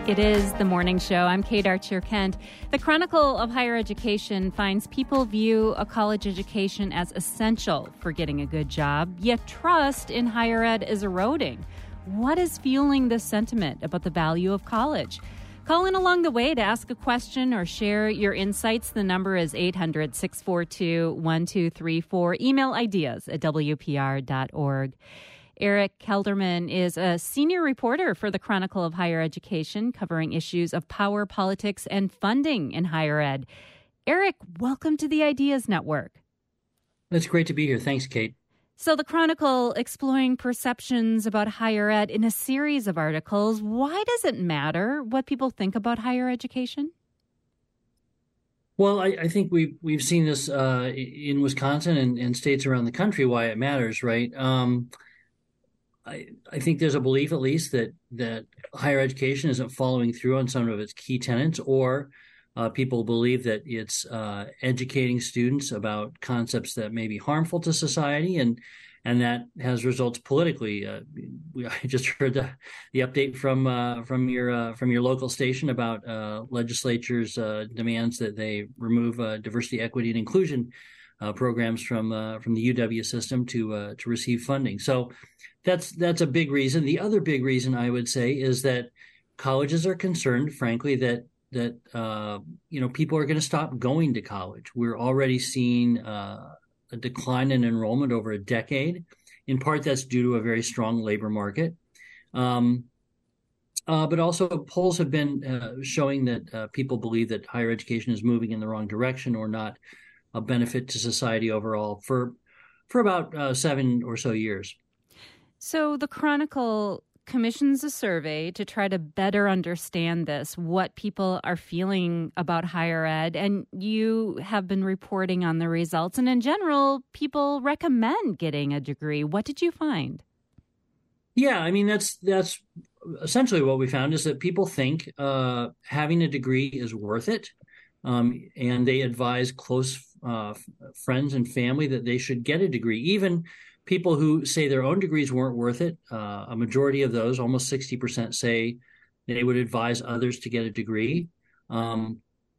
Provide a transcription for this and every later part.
It is the morning show. I'm Kate Archer-Kent. The Chronicle of Higher Education finds people view a college education as essential for getting a good job, yet trust in higher ed is eroding. What is fueling this sentiment about the value of college? Call in along the way to ask a question or share your insights. The number is 800-642-1234. Email ideas at WPR.org. Eric Kelderman is a senior reporter for the Chronicle of Higher Education, covering issues of power, politics, and funding in higher ed. Eric, welcome to the Ideas Network. It's great to be here. Thanks, Kate. So the Chronicle exploring perceptions about higher ed in a series of articles. Why does it matter what people think about higher education? Well, I think we've seen this in Wisconsin and states around the country, why it matters, right? I think there's a belief, at least, that higher education isn't following through on some of its key tenets, or people believe that it's educating students about concepts that may be harmful to society, and that has results politically. I just heard the update from your local station about legislature's demands that they remove diversity, equity, and inclusion programs from the UW system to receive funding. So that's a big reason. The other big reason, I would say, is that colleges are concerned, frankly, that people are going to stop going to college. We're already seeing a decline in enrollment over a decade. In part, that's due to a very strong labor market. But also polls have been showing that people believe that higher education is moving in the wrong direction or not a benefit to society overall for about 7 or so years. So the Chronicle commissions a survey to try to better understand this, what people are feeling about higher ed, and you have been reporting on the results. And in general, people recommend getting a degree. What did you find? Yeah, I mean, that's essentially what we found, is that people think having a degree is worth it, and they advise close friends and family that they should get a degree. Even people who say their own degrees weren't worth it, a majority of those, almost 60%, say they would advise others to get a degree. About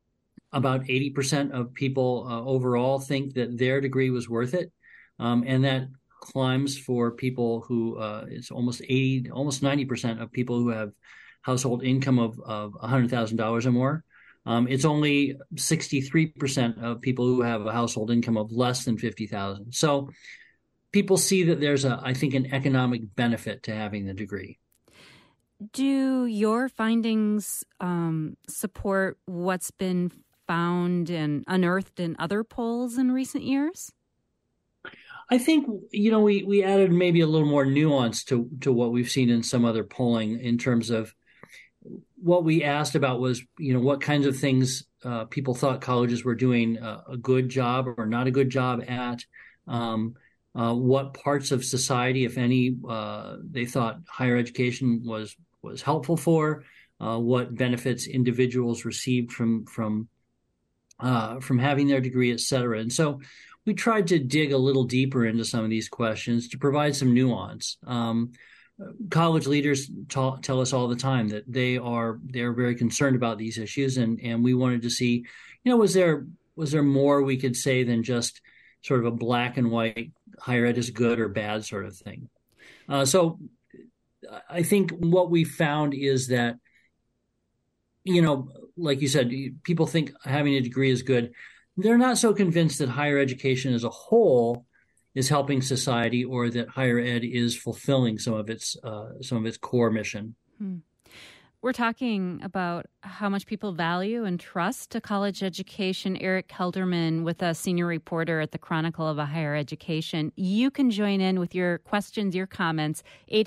80% of people overall think that their degree was worth it, and that climbs for people who it's almost 90% of people who have household income of $100,000 or more. It's only 63% of people who have a household income of less than $50,000. So people see that there's I think, an economic benefit to having the degree. Do your findings support what's been found and unearthed in other polls in recent years? I think, we added maybe a little more nuance to what we've seen in some other polling, in terms of what we asked about was, what kinds of things people thought colleges were doing a good job or not a good job at. What parts of society, if any, they thought higher education was helpful for, what benefits individuals received from having their degree, et cetera. And so we tried to dig a little deeper into some of these questions to provide some nuance. College leaders tell us all the time that they're very concerned about these issues, and we wanted to see, was there more we could say than just sort of a black and white higher ed is good or bad sort of thing. So I think what we found is that, like you said, people think having a degree is good. They're not so convinced that higher education as a whole is helping society, or that higher ed is fulfilling some of its core mission. We're talking about how much people value and trust a college education. Eric Kelderman with a senior reporter at the Chronicle of Higher Education. You can join in with your questions, your comments,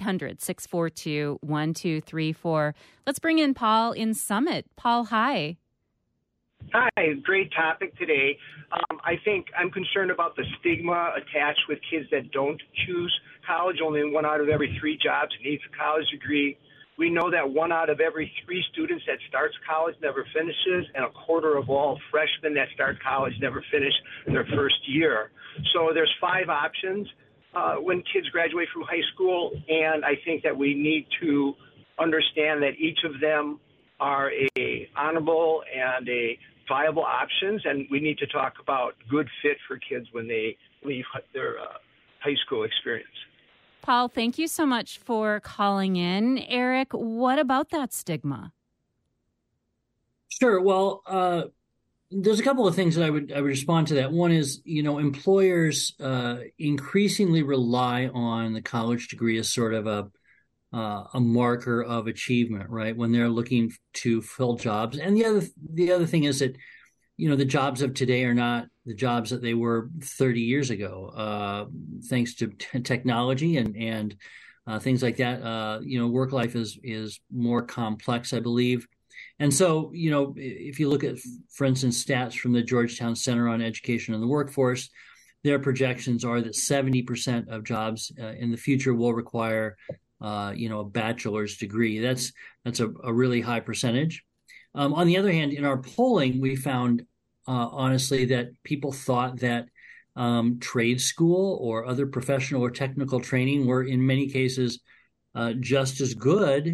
800-642-1234. Let's bring in Paul in Summit. Paul, hi. Hi, great topic today. I think I'm concerned about the stigma attached with kids that don't choose college. Only 1 out of every 3 jobs needs a college degree. We know that 1 out of every 3 students that starts college never finishes, and a quarter of all freshmen that start college never finish their first year. So there's 5 options when kids graduate from high school, and I think that we need to understand that each of them are a honorable and a viable options, and we need to talk about good fit for kids when they leave their high school experience. Paul, thank you so much for calling in. Eric, what about that stigma? Sure. Well, there's a couple of things that I would respond to that. One is, employers increasingly rely on the college degree as sort of a marker of achievement, right? When they're looking to fill jobs. And the other thing is that, the jobs of today are not the jobs that they were 30 years ago, thanks to technology and things like that. Work life is more complex, I believe. And so, if you look at, for instance, stats from the Georgetown Center on Education and the Workforce, their projections are that 70% of jobs in the future will require, a bachelor's degree. That's a really high percentage. On the other hand, in our polling, we found, honestly, that people thought that trade school or other professional or technical training were, in many cases, just as good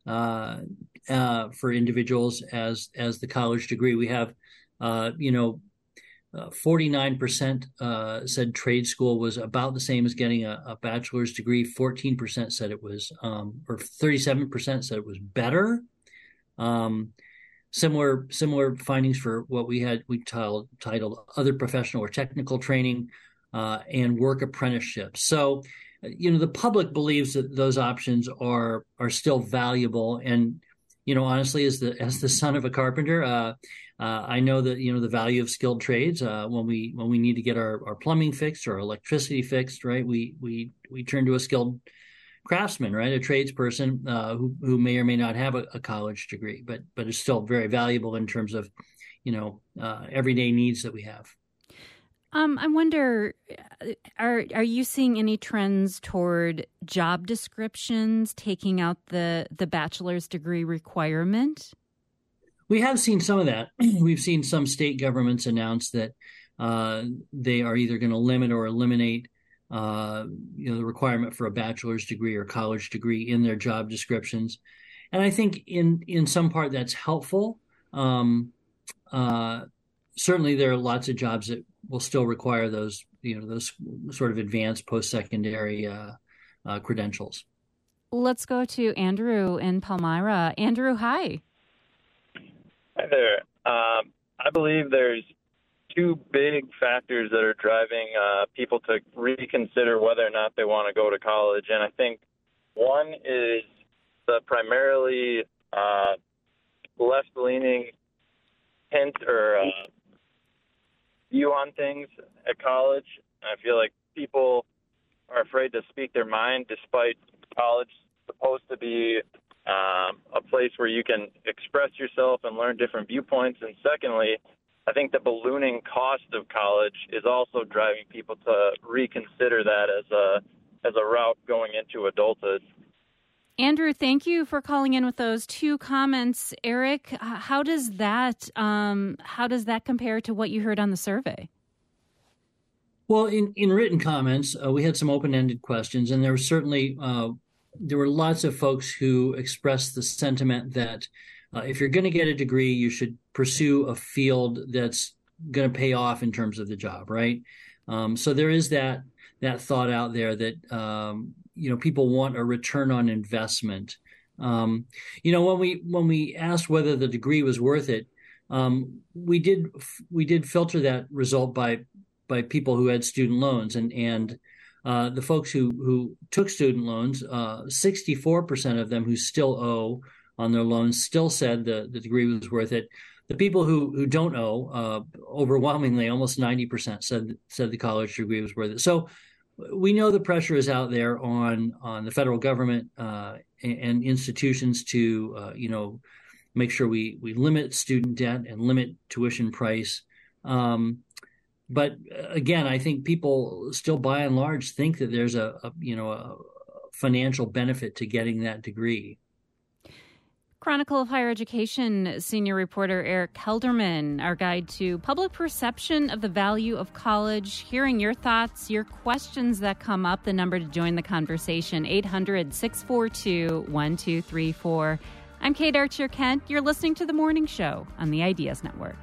for individuals as the college degree. We have, 49% said trade school was about the same as getting a bachelor's degree. 14% said it was, or 37% said it was better. Similar findings for what we titled other professional or technical training and work apprenticeships. So, the public believes that those options are still valuable. And, honestly, as the son of a carpenter, I know that, the value of skilled trades, when we need to get our plumbing fixed or electricity fixed, right, we turn to a skilled craftsman, right, a tradesperson who may or may not have a college degree, but is still very valuable in terms of, everyday needs that we have. I wonder, are you seeing any trends toward job descriptions taking out the bachelor's degree requirement? We have seen some of that. We've seen some state governments announce that they are either going to limit or eliminate the requirement for a bachelor's degree or college degree in their job descriptions. And I think in some part that's helpful. Certainly there are lots of jobs that will still require those sort of advanced post-secondary credentials. Let's go to Andrew in Palmyra. Andrew, hi. Hi there. I believe there's two big factors that are driving people to reconsider whether or not they want to go to college. And I think one is the primarily left-leaning hint or view on things at college. I feel like people are afraid to speak their mind, despite college supposed to be a place where you can express yourself and learn different viewpoints. And secondly, I think the ballooning cost of college is also driving people to reconsider that as a route going into adulthood. Andrew, thank you for calling in with those two comments. Eric, how does that compare to what you heard on the survey? Well, in written comments, we had some open-ended questions, and there were certainly there were lots of folks who expressed the sentiment that if you're going to get a degree, you should pursue a field that's going to pay off in terms of the job, right? So there is that thought out there that people want a return on investment. When we asked whether the degree was worth it, we did filter that result by people who had student loans, and the folks who took student loans, 64% of them who still owe on their loans still said the degree was worth it. The people who don't owe, overwhelmingly, almost 90% said the college degree was worth it. So we know the pressure is out there on the federal government and institutions to make sure we limit student debt and limit tuition price. But again, I think people still, by and large, think that there's a financial benefit to getting that degree. Chronicle of Higher Education senior reporter Eric Kelderman, our guide to public perception of the value of college. Hearing your thoughts, your questions that come up. The number to join the conversation, 800-642-1234. I'm Kate Archer-Kent. You're listening to The Morning Show on the Ideas Network.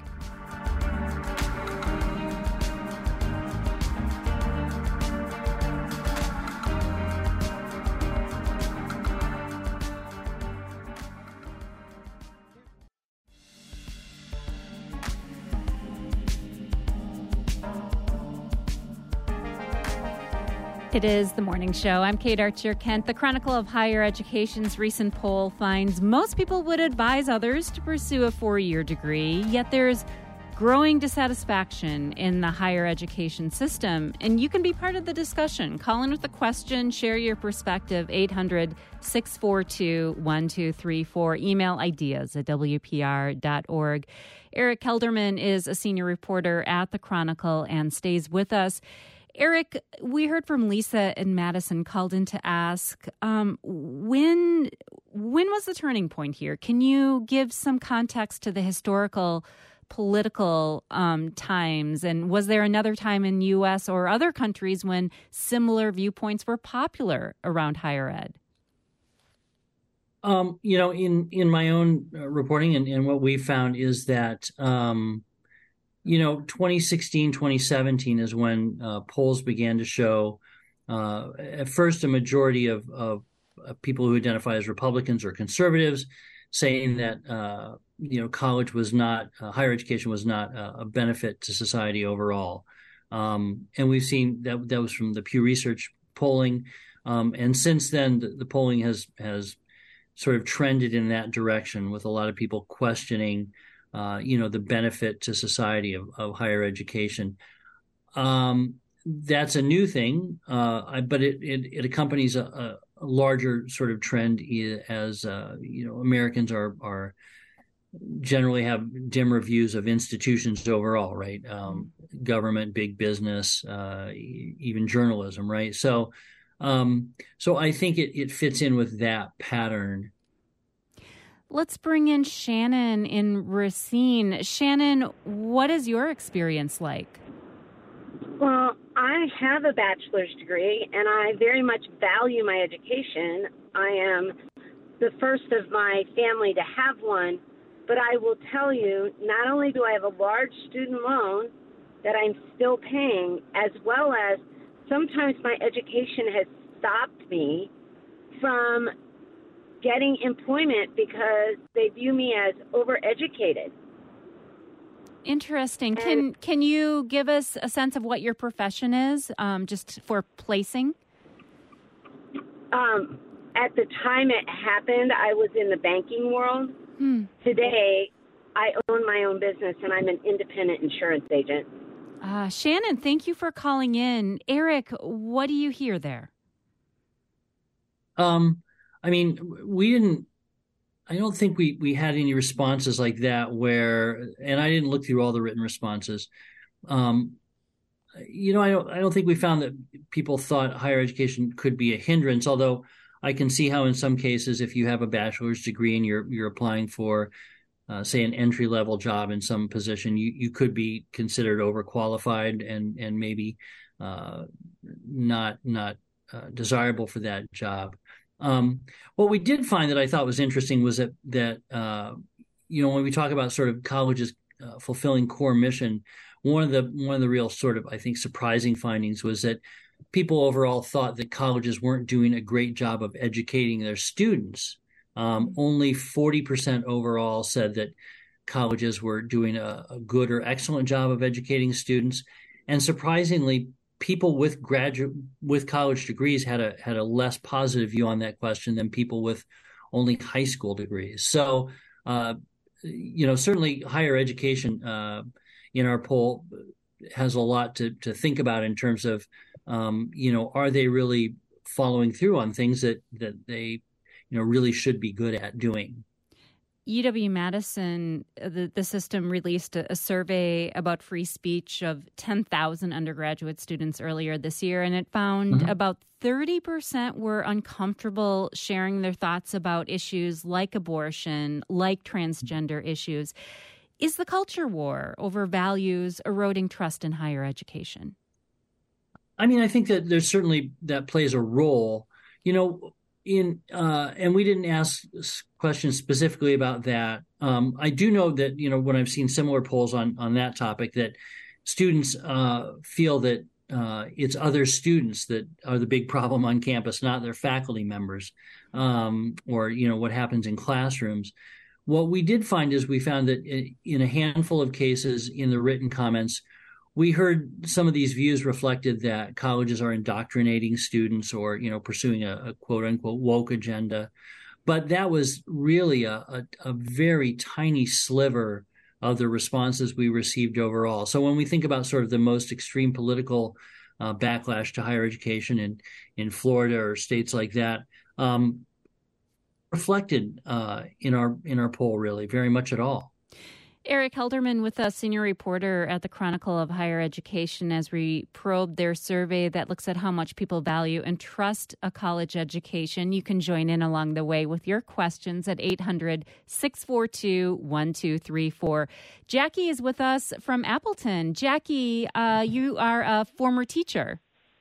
It is The Morning Show. I'm Kate Archer-Kent. The Chronicle of Higher Education's recent poll finds most people would advise others to pursue a 4-year degree, yet there's growing dissatisfaction in the higher education system. And you can be part of the discussion. Call in with a question, share your perspective, 800-642-1234. Email ideas@wpr.org. Eric Kelderman is a senior reporter at The Chronicle and stays with us. Eric, we heard from Lisa in Madison, called in to ask, when was the turning point here? Can you give some context to the historical, political times? And was there another time in U.S. or other countries when similar viewpoints were popular around higher ed? In my own reporting and what we found is that 2016, 2017 is when polls began to show, at first, a majority of people who identify as Republicans or conservatives saying that, college was not, higher education was not a benefit to society overall. And we've seen that was from the Pew Research polling. And since then, the polling has sort of trended in that direction, with a lot of people questioning the benefit to society of higher education. That's a new thing, but it accompanies a larger sort of trend as Americans are generally have dimmer views of institutions overall, right? Government, big business, even journalism, right? So I think it fits in with that pattern. Let's bring in Shannon in Racine. Shannon, what is your experience like? Well, I have a bachelor's degree, and I very much value my education. I am the first of my family to have one, but I will tell you, not only do I have a large student loan that I'm still paying, as well as sometimes my education has stopped me from getting employment because they view me as overeducated. Interesting. Can you give us a sense of what your profession is, just for placing? At the time it happened, I was in the banking world. Today, I own my own business, and I'm an independent insurance agent. Shannon, thank you for calling in. Eric, what do you hear there? I don't think we had any responses like that and I didn't look through all the written responses. I don't think we found that people thought higher education could be a hindrance, although I can see how in some cases, if you have a bachelor's degree and you're applying for, say, an entry-level job in some position, you could be considered overqualified and maybe not desirable for that job. What we did find that I thought was interesting was that when we talk about sort of colleges fulfilling core mission, one of the real sort of, I think, surprising findings was that people overall thought that colleges weren't doing a great job of educating their students. Only 40% overall said that colleges were doing a good or excellent job of educating students, and surprisingly, people with college degrees had a less positive view on that question than people with only high school degrees. So, certainly higher education in our poll has a lot to think about in terms of, are they really following through on things that they, really should be good at doing? UW-Madison, the system released a survey about free speech of 10,000 undergraduate students earlier this year, and it found about 30% were uncomfortable sharing their thoughts about issues like abortion, like transgender issues. Is the culture war over values eroding trust in higher education? I think that there's certainly that plays a role. and we didn't ask questions specifically about that. I do know that, when I've seen similar polls on that topic, that students feel that it's other students that are the big problem on campus, not their faculty members, or what happens in classrooms. What we did find is we found that in a handful of cases in the written comments, we heard some of these views reflected that colleges are indoctrinating students or, pursuing a quote unquote woke agenda. But that was really a very tiny sliver of the responses we received overall. So when we think about sort of the most extreme political backlash to higher education in Florida or states like that, reflected in our poll really very much at all. Eric Helderman with us, senior reporter at the Chronicle of Higher Education, as we probe their survey that looks at how much people value and trust a college education. You can join in along the way with your questions at 800-642-1234. Jackie is with us from Appleton. Jackie, you are a former teacher.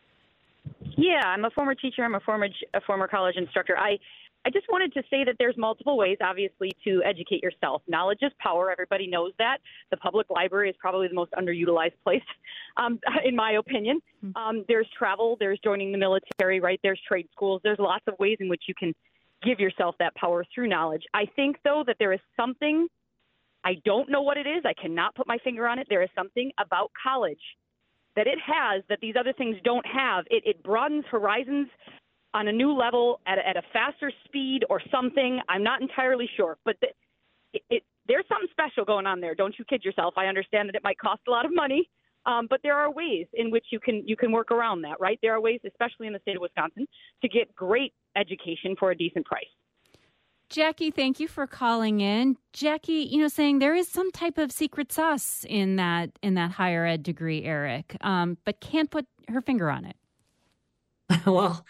Yeah, I'm a former teacher. I'm a former college instructor. I just wanted to say that there's multiple ways, obviously, to educate yourself. Knowledge is power. Everybody knows that. The public library is probably the most underutilized place, in my opinion. There's travel. There's joining the military, right? There's trade schools. There's lots of ways in which you can give yourself that power through knowledge. I think, though, that there is something, I don't know what it is. I cannot put my finger on it. There is something about college that it has that these other things don't have. It broadens horizons on a new level at a faster speed or something. I'm not entirely sure, but there's something special going on there. Don't you kid yourself. I understand that it might cost a lot of money, but there are ways in which you can work around that, right? There are ways, especially in the state of Wisconsin, to get great education for a decent price. Jackie, thank you for calling in. Jackie, saying there is some type of secret sauce in that higher ed degree, Eric, but can't put her finger on it. Well,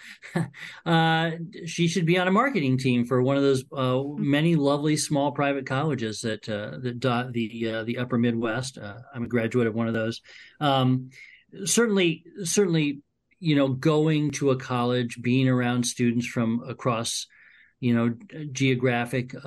she should be on a marketing team for one of those many lovely small private colleges that dot the upper Midwest. I'm a graduate of one of those. Certainly, going to a college, being around students from across, geographic,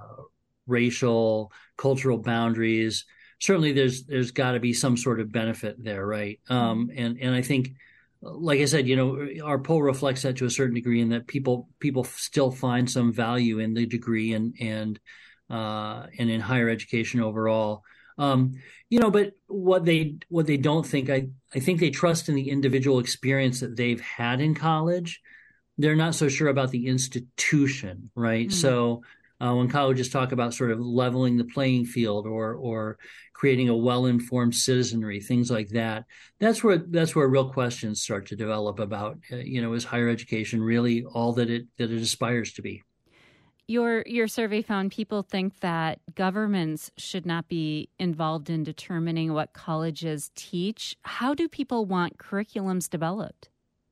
racial, cultural boundaries. Certainly, there's got to be some sort of benefit there, right? And I think, like I said, our poll reflects that to a certain degree, in that people still find some value in the degree and in higher education overall. But what they don't think, I think they trust in the individual experience that they've had in college. They're not so sure about the institution, right? So when colleges talk about sort of leveling the playing field or creating a well-informed citizenry, things like that, that's where real questions start to develop about, is higher education really all that it aspires to be? Your survey found people think that governments should not be involved in determining what colleges teach. How do people want curriculums developed?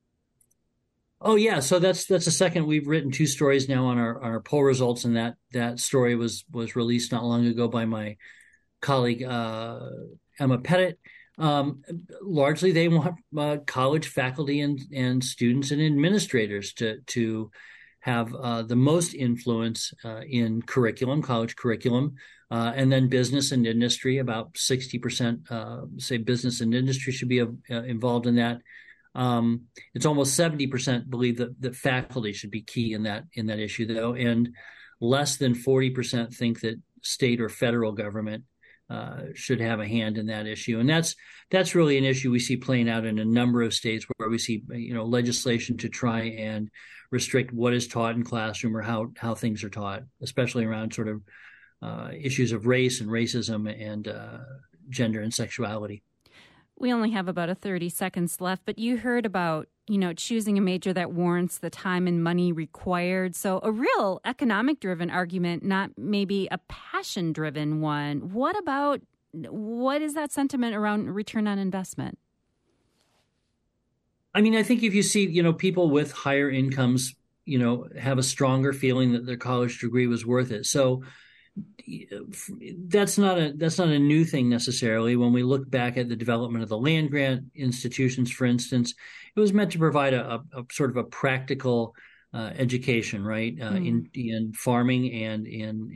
Oh yeah, so that's a second. We've written 2 stories now on our poll results, and that story was released not long ago by my colleague Emma Pettit. Largely, they want college faculty and students and administrators to have the most influence in college curriculum, and then business and industry. About 60% say business and industry should be involved in that. It's almost 70% believe that faculty should be key in that issue, though, and less than 40% think that state or federal government should have a hand in that issue. And that's really an issue we see playing out in a number of states, where we see legislation to try and restrict what is taught in classroom or how things are taught, especially around sort of issues of race and racism and gender and sexuality. We only have about 30 seconds left, but you heard about, choosing a major that warrants the time and money required. So a real economic-driven argument, not maybe a passion-driven one. What is that sentiment around return on investment? I mean, I think if you see, people with higher incomes, have a stronger feeling that their college degree was worth it. So that's not a new thing necessarily. When we look back at the development of the land grant institutions, for instance, it was meant to provide a sort of a practical education, right? In farming and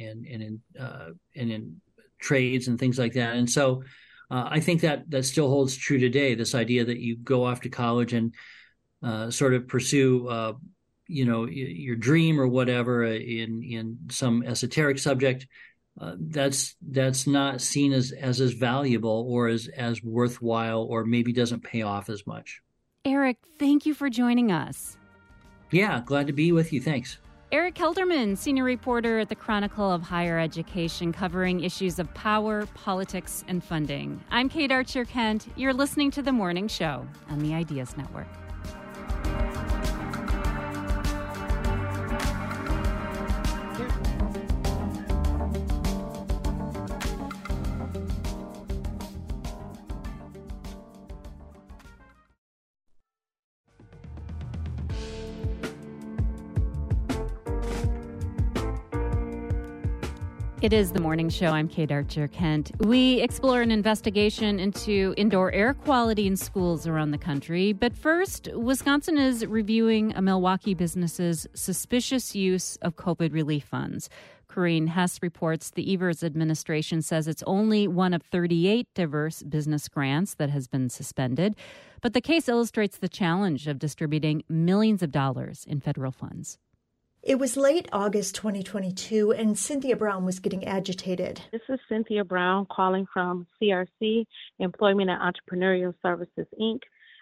in trades and things like that. And so I think that still holds true today. This idea that you go off to college and sort of pursue, your dream or whatever in some esoteric subject. That's not seen as valuable or as worthwhile, or maybe doesn't pay off as much. Eric, thank you for joining us. Yeah, glad to be with you. Thanks. Eric Kelderman, senior reporter at the Chronicle of Higher Education, covering issues of power, politics, and funding. I'm Kate Archer-Kent. You're listening to The Morning Show on the Ideas Network. It is The Morning Show. I'm Kate Archer-Kent. We explore an investigation into indoor air quality in schools around the country. But first, Wisconsin is reviewing a Milwaukee business's suspicious use of COVID relief funds. Corrine Hess reports the Evers administration says it's only one of 38 diverse business grants that has been suspended. But the case illustrates the challenge of distributing millions of dollars in federal funds. It was late August 2022, and Cynthia Brown was getting agitated. This is Cynthia Brown calling from CRC, Employment and Entrepreneurial Services, Inc.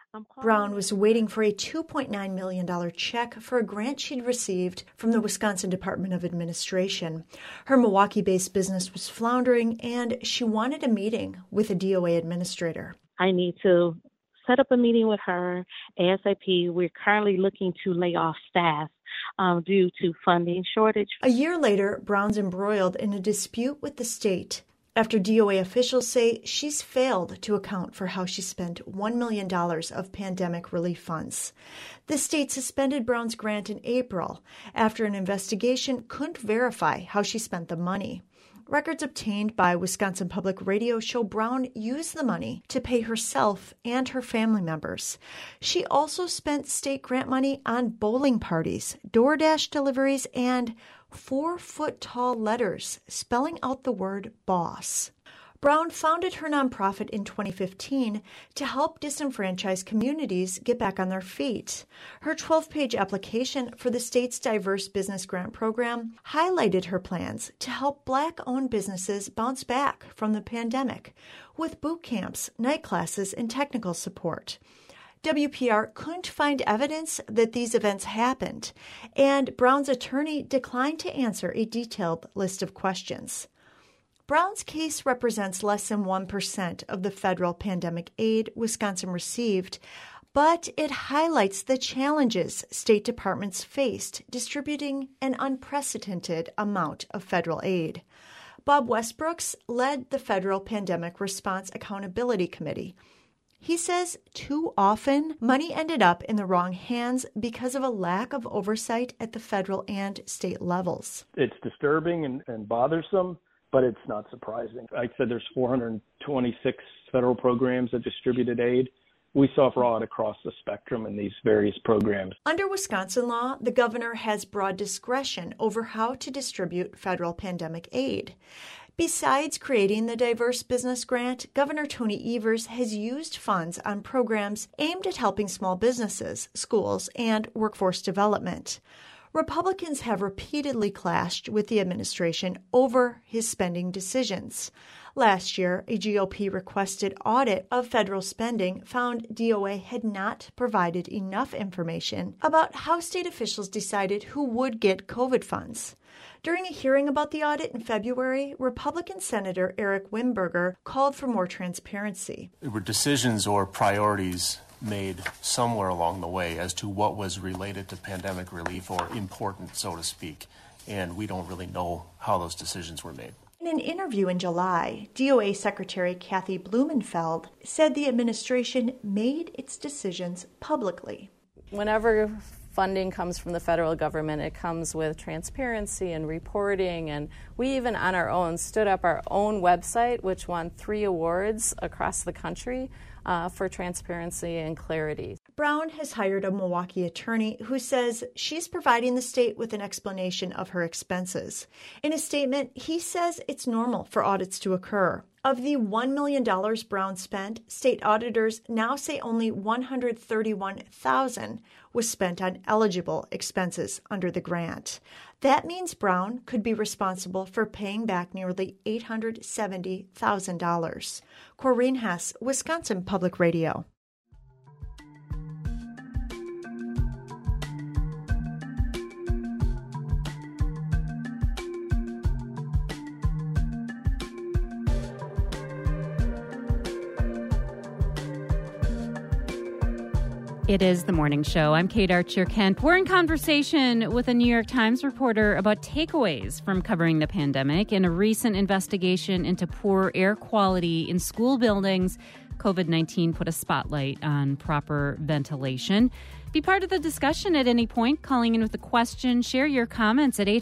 Brown was waiting for a $2.9 million check for a grant she'd received from the Wisconsin Department of Administration. Her Milwaukee-based business was floundering, and she wanted a meeting with a DOA administrator. I need to set up a meeting with her ASAP. We're currently looking to lay off staff due to funding shortage. A year later, Brown's embroiled in a dispute with the state after DOA officials say she's failed to account for how she spent $1 million of pandemic relief funds. The state suspended Brown's grant in April after an investigation couldn't verify how she spent the money. Records obtained by Wisconsin Public Radio show Brown used the money to pay herself and her family members. She also spent state grant money on bowling parties, DoorDash deliveries, and 4-foot-tall letters spelling out the word boss. Brown founded her nonprofit in 2015 to help disenfranchised communities get back on their feet. Her 12-page application for the state's Diverse Business Grant Program highlighted her plans to help Black-owned businesses bounce back from the pandemic with boot camps, night classes, and technical support. WPR couldn't find evidence that these events happened, and Brown's attorney declined to answer a detailed list of questions. Brown's case represents less than 1% of the federal pandemic aid Wisconsin received, but it highlights the challenges state departments faced distributing an unprecedented amount of federal aid. Bob Westbrooks led the Federal Pandemic Response Accountability Committee. He says too often money ended up in the wrong hands because of a lack of oversight at the federal and state levels. It's disturbing and bothersome, but it's not surprising. I said there's 426 federal programs that distributed aid. We saw fraud across the spectrum in these various programs. Under Wisconsin law, the governor has broad discretion over how to distribute federal pandemic aid. Besides creating the Diverse Business Grant, Governor Tony Evers has used funds on programs aimed at helping small businesses, schools, and workforce development. Republicans have repeatedly clashed with the administration over his spending decisions. Last year, a GOP-requested audit of federal spending found DOA had not provided enough information about how state officials decided who would get COVID funds. During a hearing about the audit in February, Republican Senator Eric Wimberger called for more transparency. There were decisions or priorities made somewhere along the way as to what was related to pandemic relief or important, so to speak, and we don't really know how those decisions were made. In an interview in July, DOA Secretary Kathy Blumenfeld said the administration made its decisions publicly. Whenever funding comes from the federal government, it comes with transparency and reporting, and we even on our own stood up our own website, which won 3 awards across the country for transparency and clarity. Brown has hired a Milwaukee attorney who says she's providing the state with an explanation of her expenses. In a statement, he says it's normal for audits to occur. Of the $1 million Brown spent, state auditors now say only $131,000 was spent on eligible expenses under the grant. That means Brown could be responsible for paying back nearly $870,000. Corinne Hess, Wisconsin Public Radio. It is The Morning Show. I'm Kate Archer-Kent. We're in conversation with a New York Times reporter about takeaways from covering the pandemic in a recent investigation into poor air quality in school buildings. COVID-19 put a spotlight on proper ventilation. Be part of the discussion at any point, calling in with a question. Share your comments at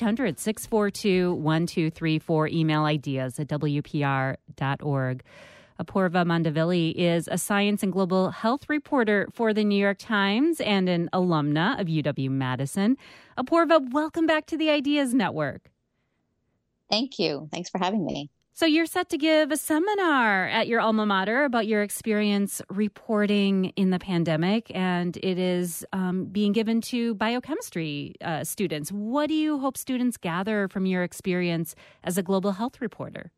800-642-1234. Email ideas at WPR.org. Apoorva Mandavilli is a science and global health reporter for the New York Times and an alumna of UW-Madison. Apoorva, welcome back to the Ideas Network. Thank you. Thanks for having me. So you're set to give a seminar at your alma mater about your experience reporting in the pandemic, and it is being given to biochemistry students. What do you hope students gather from your experience as a global health reporter?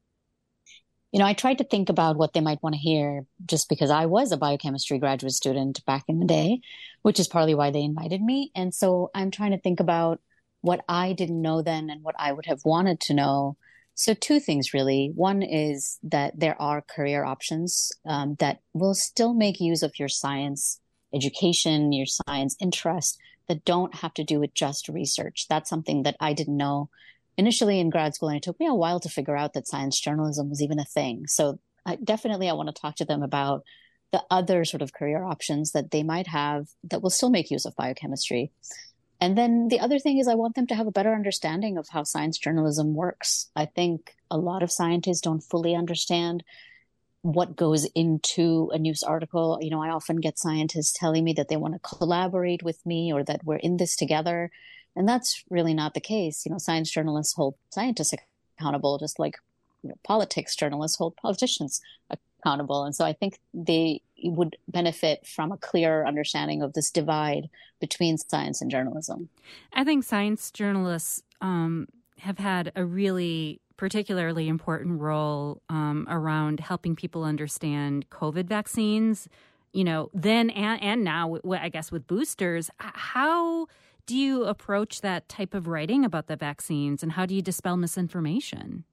You know, I tried to think about what they might want to hear just because I was a biochemistry graduate student back in the day, which is partly why they invited me. And so I'm trying to think about what I didn't know then and what I would have wanted to know. So two things, really. One is that there are career options that will still make use of your science education, your science interest, that don't have to do with just research. That's something that I didn't know initially in grad school, and it took me a while to figure out that science journalism was even a thing. So I want to talk to them about the other sort of career options that they might have that will still make use of biochemistry. And then the other thing is I want them to have a better understanding of how science journalism works. I think a lot of scientists don't fully understand what goes into a news article. You know, I often get scientists telling me that they want to collaborate with me or that we're in this together. And that's really not the case. You know, science journalists hold scientists accountable, just like politics journalists hold politicians accountable. And so I think they would benefit from a clearer understanding of this divide between science and journalism. I think science journalists have had a really particularly important role around helping people understand COVID vaccines, you know, then and now, I guess, with boosters. How do you approach that type of writing about the vaccines, and how do you dispel misinformation?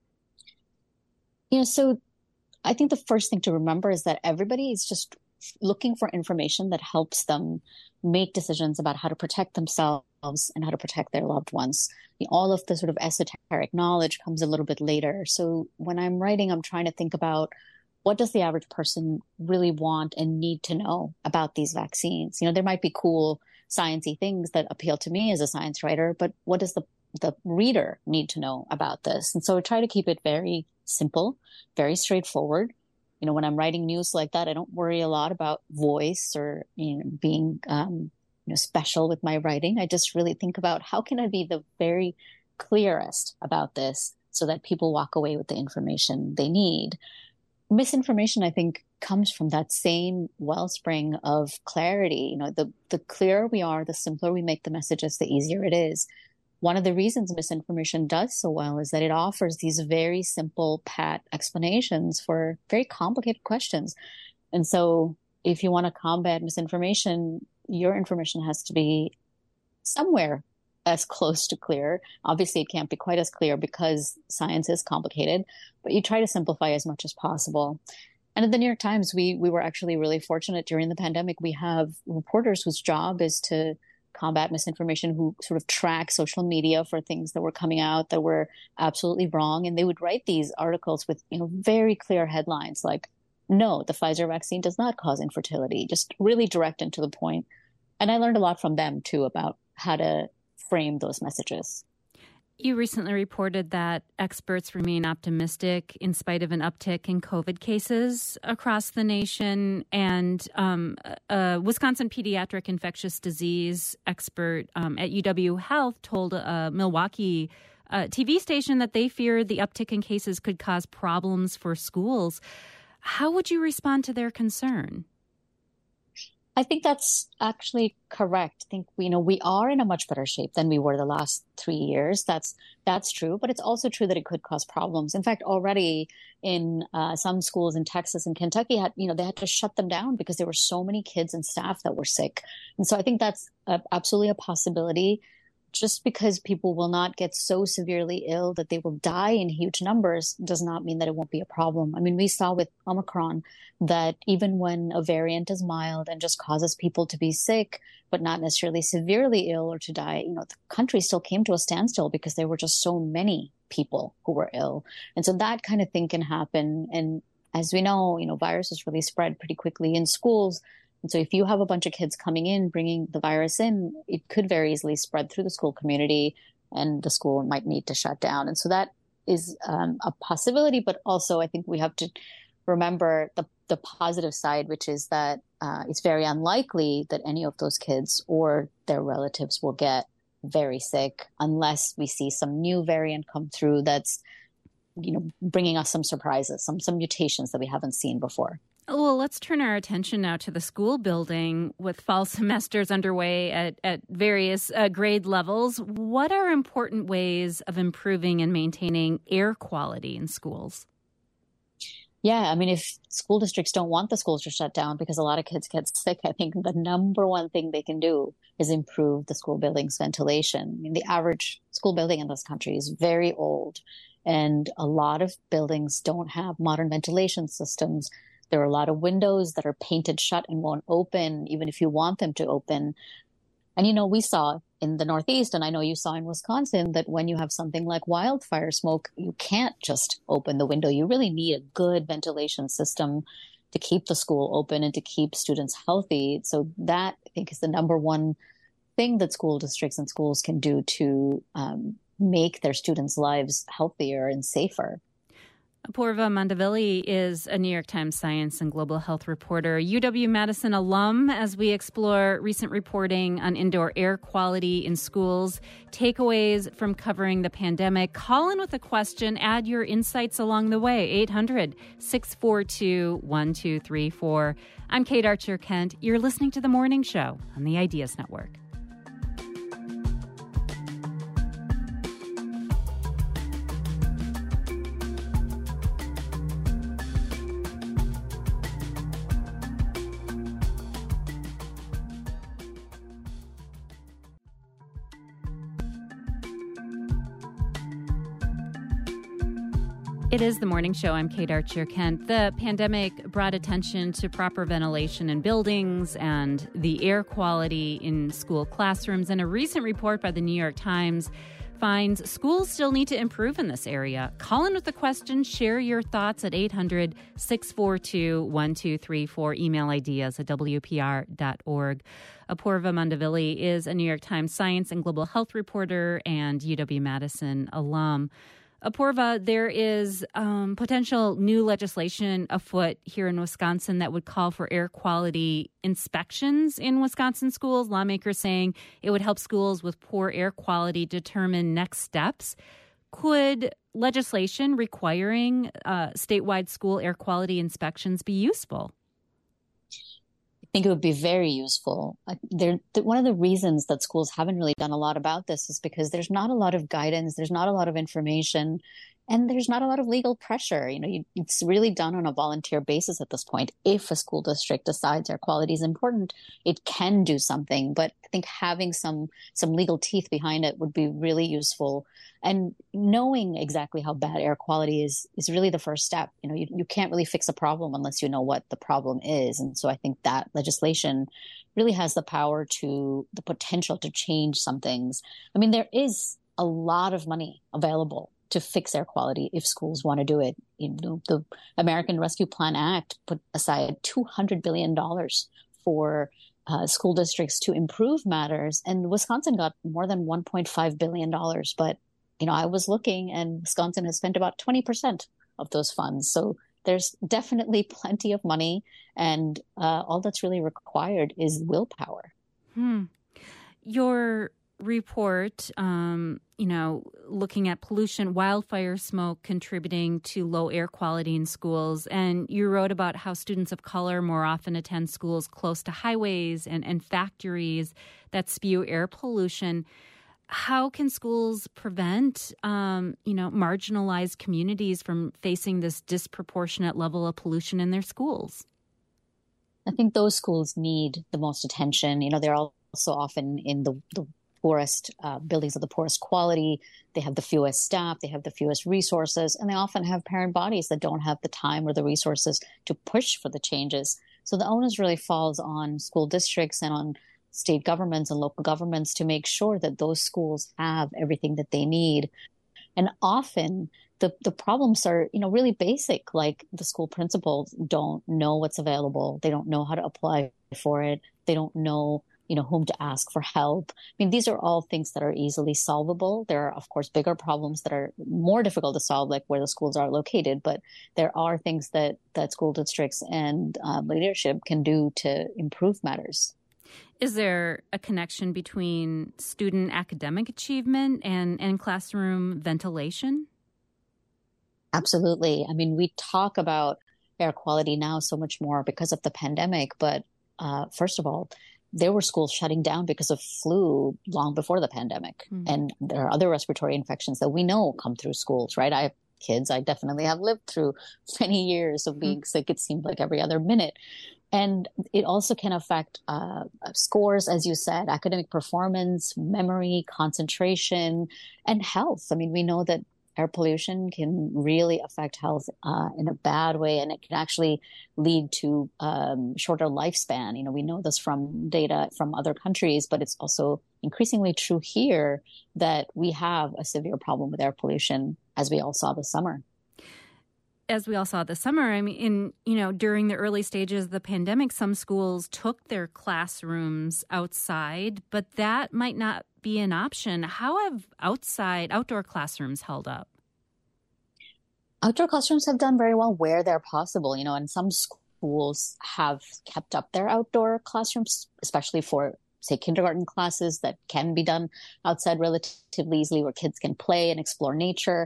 You know, so I think the first thing to remember is that everybody is just looking for information that helps them make decisions about how to protect themselves and how to protect their loved ones. All of the sort of esoteric knowledge comes a little bit later. So when I'm writing, I'm trying to think about what does the average person really want and need to know about these vaccines? You know, there might be cool sciencey things that appeal to me as a science writer, but what does the reader need to know about this? And so I try to keep it very simple, very straightforward. You know, when I'm writing news like that, I don't worry a lot about voice or, you know, being special with my writing. I just really think about how can I be the very clearest about this so that people walk away with the information they need. Misinformation, I think, comes from that same wellspring of clarity. You know, the clearer we are, the simpler we make the messages, the easier it is. One of the reasons misinformation does so well is that it offers these very simple, pat explanations for very complicated questions. And so if you want to combat misinformation, your information has to be somewhere as close to clear. Obviously, it can't be quite as clear because science is complicated, but you try to simplify as much as possible. And at the New York Times, we were actually really fortunate during the pandemic. We have reporters whose job is to combat misinformation, who sort of track social media for things that were coming out that were absolutely wrong. And they would write these articles with, you know, very clear headlines like, no, the Pfizer vaccine does not cause infertility, just really direct and to the point. And I learned a lot from them, too, about how to frame those messages. You recently reported that experts remain optimistic in spite of an uptick in COVID cases across the nation. And a Wisconsin pediatric infectious disease expert at UW Health told a Milwaukee TV station that they feared the uptick in cases could cause problems for schools. How would you respond to their concern? I think that's actually correct. I think we are in a much better shape than we were the last 3 years. That's true, but it's also true that it could cause problems. In fact, already in some schools in Texas and Kentucky they had to shut them down because there were so many kids and staff that were sick. And so I think that's absolutely a possibility. Just because people will not get so severely ill that they will die in huge numbers does not mean that it won't be a problem. I mean, we saw with Omicron that even when a variant is mild and just causes people to be sick, but not necessarily severely ill or to die, the country still came to a standstill because there were just so many people who were ill. And so that kind of thing can happen. And as we know, viruses really spread pretty quickly in schools. And so if you have a bunch of kids coming in, bringing the virus in, it could very easily spread through the school community and the school might need to shut down. And so that is a possibility. But also, I think we have to remember the positive side, which is that it's very unlikely that any of those kids or their relatives will get very sick unless we see some new variant come through that's, bringing us some surprises, some mutations that we haven't seen before. Well, let's turn our attention now to the school building with fall semesters underway at various grade levels. What are important ways of improving and maintaining air quality in schools? Yeah, I mean, if school districts don't want the schools to shut down because a lot of kids get sick, I think the number one thing they can do is improve the school building's ventilation. I mean, the average school building in this country is very old, and a lot of buildings don't have modern ventilation systems. There are a lot of windows that are painted shut and won't open, even if you want them to open. And, we saw in the Northeast, and I know you saw in Wisconsin, that when you have something like wildfire smoke, you can't just open the window. You really need a good ventilation system to keep the school open and to keep students healthy. So that, I think, is the number one thing that school districts and schools can do to make their students' lives healthier and safer. Apoorva Mandavilli is a New York Times science and global health reporter, UW-Madison alum, as we explore recent reporting on indoor air quality in schools, takeaways from covering the pandemic. Call in with a question. Add your insights along the way. 800-642-1234. I'm Kate Archer-Kent. You're listening to The Morning Show on the Ideas Network. It is The Morning Show. I'm Kate Archer-Kent. The pandemic brought attention to proper ventilation in buildings and the air quality in school classrooms. And a recent report by the New York Times finds schools still need to improve in this area. Call in with the question. Share your thoughts at 800-642-1234. Email ideas at WPR.org. Apoorva Mandavilli is a New York Times science and global health reporter and UW-Madison alum. Apoorva, there is potential new legislation afoot here in Wisconsin that would call for air quality inspections in Wisconsin schools. Lawmakers saying it would help schools with poor air quality determine next steps. Could legislation requiring statewide school air quality inspections be useful? I think it would be very useful. One of the reasons that schools haven't really done a lot about this is because there's not a lot of guidance, there's not a lot of information, and there's not a lot of legal pressure. It's really done on a volunteer basis at this point. If a school district decides air quality is important, it can do something. But I think having some legal teeth behind it would be really useful. And knowing exactly how bad air quality is really the first step. You can't really fix a problem unless you know what the problem is. And so I think that legislation really has the potential to change some things. I mean, there is a lot of money available to fix air quality if schools want to do it. The American Rescue Plan Act put aside $200 billion for school districts to improve matters, and Wisconsin got more than $1.5 billion. But I was looking, and Wisconsin has spent about 20% of those funds. So there's definitely plenty of money, and all that's really required is willpower. Your report, looking at pollution, wildfire smoke contributing to low air quality in schools. And you wrote about how students of color more often attend schools close to highways and factories that spew air pollution. How can schools prevent, marginalized communities from facing this disproportionate level of pollution in their schools? I think those schools need the most attention. They're also often in the poorest buildings of the poorest quality. They have the fewest staff, they have the fewest resources, and they often have parent bodies that don't have the time or the resources to push for the changes. So the onus really falls on school districts and on state governments and local governments to make sure that those schools have everything that they need. And often the problems are, really basic, like the school principals don't know what's available. They don't know how to apply for it. They don't know whom to ask for help. I mean, these are all things that are easily solvable. There are, of course, bigger problems that are more difficult to solve, like where the schools are located. But there are things that school districts and leadership can do to improve matters. Is there a connection between student academic achievement and classroom ventilation? Absolutely. I mean, we talk about air quality now so much more because of the pandemic. But first of all, there were schools shutting down because of flu long before the pandemic. And there are other respiratory infections that we know come through schools, right? I have kids. I definitely have lived through many years of being sick. It seemed like every other minute. And it also can affect scores, as you said, academic performance, memory, concentration, and health. I mean, we know that air pollution can really affect health in a bad way, and it can actually lead to shorter lifespan. We know this from data from other countries, but it's also increasingly true here that we have a severe problem with air pollution, as we all saw this summer. As we all saw this summer, I mean, during the early stages of the pandemic, some schools took their classrooms outside, but that might not be an option. How have outdoor classrooms held up? Outdoor classrooms have done very well where they're possible, and some schools have kept up their outdoor classrooms, especially for, say, kindergarten classes that can be done outside relatively easily, where kids can play and explore nature.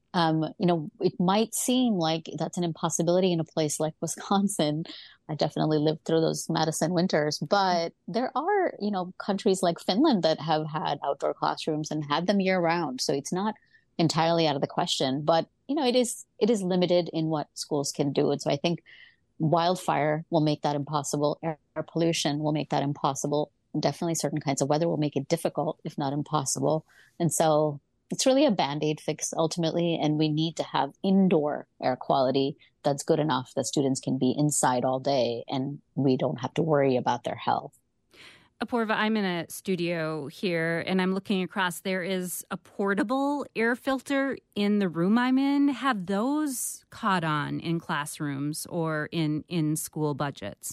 It might seem like that's an impossibility in a place like Wisconsin. I definitely lived through those Madison winters, but there are, countries like Finland that have had outdoor classrooms and had them year round. So it's not entirely out of the question, but, it is limited in what schools can do. And so I think wildfire will make that impossible. Air pollution will make that impossible. Definitely certain kinds of weather will make it difficult, if not impossible. And so it's really a Band-Aid fix ultimately, and we need to have indoor air quality that's good enough that students can be inside all day and we don't have to worry about their health. Apoorva, I'm in a studio here and I'm looking across. There is a portable air filter in the room I'm in. Have those caught on in classrooms or in school budgets?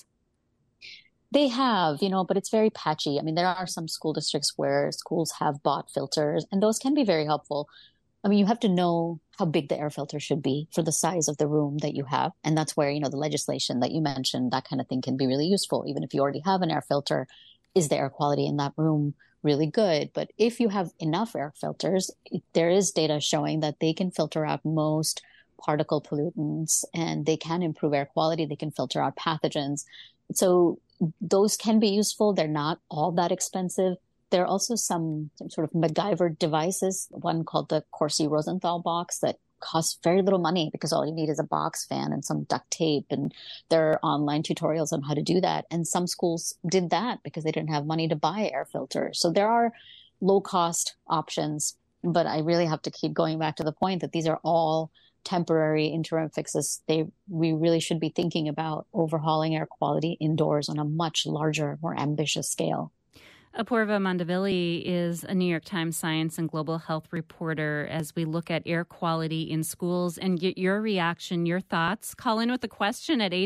They have, but it's very patchy. I mean, there are some school districts where schools have bought filters, and those can be very helpful. I mean, you have to know how big the air filter should be for the size of the room that you have. And that's where, the legislation that you mentioned, that kind of thing can be really useful. Even if you already have an air filter, is the air quality in that room really good? But if you have enough air filters, there is data showing that they can filter out most particle pollutants and they can improve air quality. They can filter out pathogens. So those can be useful. They're not all that expensive. There are also some sort of MacGyver devices, one called the Corsi Rosenthal box that costs very little money because all you need is a box fan and some duct tape. And there are online tutorials on how to do that. And some schools did that because they didn't have money to buy air filters. So there are low cost options, but I really have to keep going back to the point that these are all temporary interim fixes. We really should be thinking about overhauling air quality indoors on a much larger, more ambitious scale. Apoorva Mandavilli is a New York Times science and global health reporter as we look at air quality in schools and get your reaction, your thoughts. Call in with a question at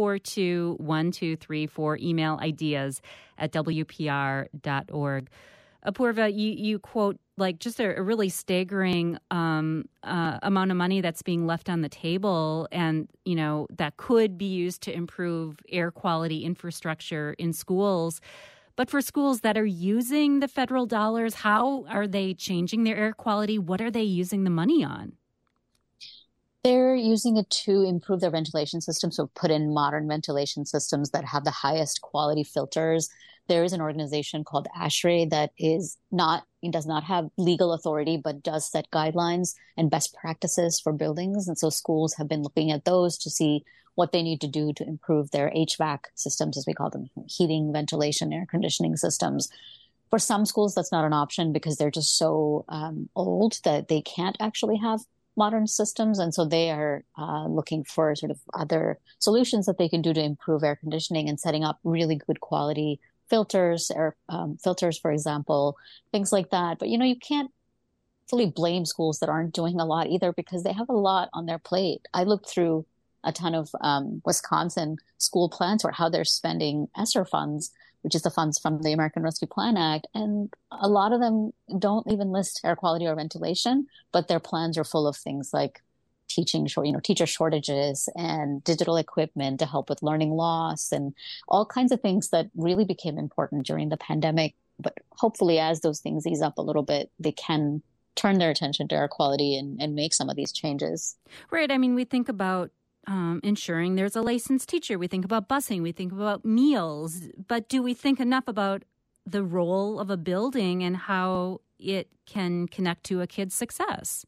800-642-1234. Email ideas@wpr.org. Apoorva, you quote like just a really staggering amount of money that's being left on the table, and that could be used to improve air quality infrastructure in schools. But for schools that are using the federal dollars, how are they changing their air quality? What are they using the money on? They're using it to improve their ventilation systems, so put in modern ventilation systems that have the highest quality filters. There is an organization called ASHRAE that does not have legal authority, but does set guidelines and best practices for buildings. And so schools have been looking at those to see what they need to do to improve their HVAC systems, as we call them, heating, ventilation, air conditioning systems. For some schools, that's not an option because they're just so old that they can't actually have modern systems. And so they are looking for sort of other solutions that they can do to improve air conditioning and setting up really good quality filters, for example, things like that. But, you can't fully blame schools that aren't doing a lot either because they have a lot on their plate. I looked through a ton of Wisconsin school plans or how they're spending ESSER funds, which is the funds from the American Rescue Plan Act. And a lot of them don't even list air quality or ventilation, but their plans are full of things like teacher shortages and digital equipment to help with learning loss and all kinds of things that really became important during the pandemic. But hopefully as those things ease up a little bit, they can turn their attention to air quality and make some of these changes. Right. I mean, we think about ensuring there's a licensed teacher. We think about busing. We think about meals. But do we think enough about the role of a building and how it can connect to a kid's success?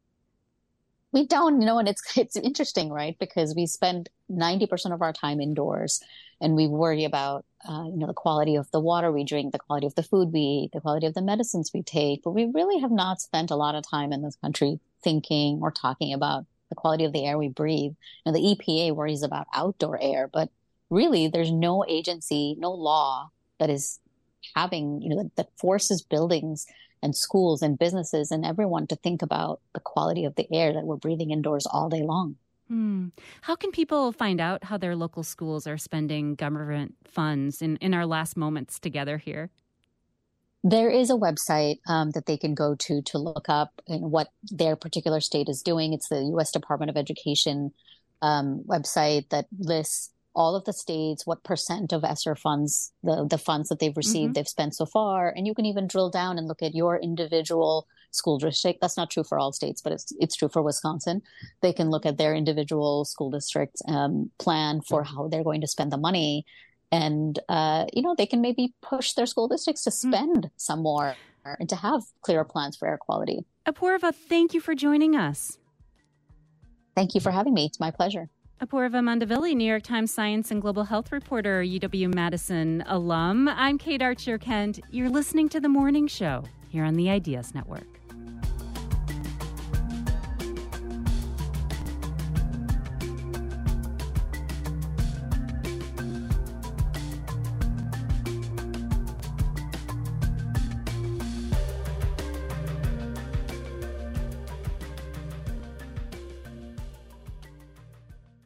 We don't, and it's interesting, right? Because we spend 90% of our time indoors and we worry about, the quality of the water we drink, the quality of the food we eat, the quality of the medicines we take. But we really have not spent a lot of time in this country thinking or talking about the quality of the air we breathe. The EPA worries about outdoor air, but really there's no agency, no law that is having, that forces buildings and schools and businesses and everyone to think about the quality of the air that we're breathing indoors all day long. How can people find out how their local schools are spending government funds in our last moments together here? There is a website that they can go to look up what their particular state is doing. It's the U.S. Department of Education website that lists all of the states, what percent of ESSER funds, the funds that they've received, they've spent so far. And you can even drill down and look at your individual school district. That's not true for all states, but it's true for Wisconsin. They can look at their individual school district plan for how they're going to spend the money. And, they can maybe push their school districts to spend some more and to have clearer plans for air quality. Apoorva, thank you for joining us. Thank you for having me. It's my pleasure. Apoorva Mandavilli, New York Times Science and Global Health reporter, UW-Madison alum. I'm Kate Archer-Kent. You're listening to The Morning Show here on the Ideas Network.